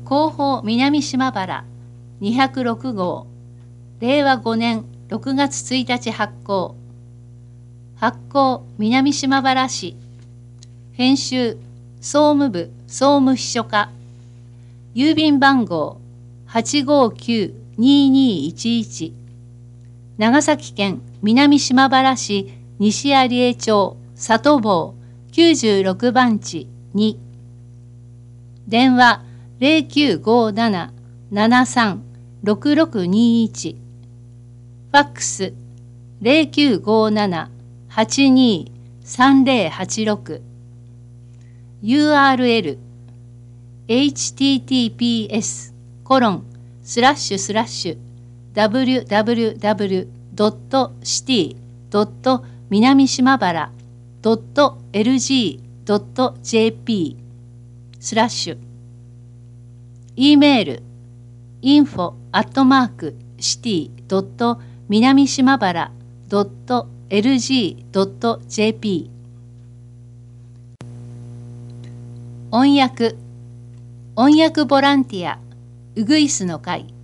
広報南島原206号令和5年6月1日発行南島原市編集総務部総務秘書課郵便番号859-2211長崎県南島原市西有江町里坊96番地2電話0957-736621ファックス0957-823086 URL https://www.city.南島原.lg.jp E メール info@city.南島原.lg.jp 音訳ボランティアウグイスの会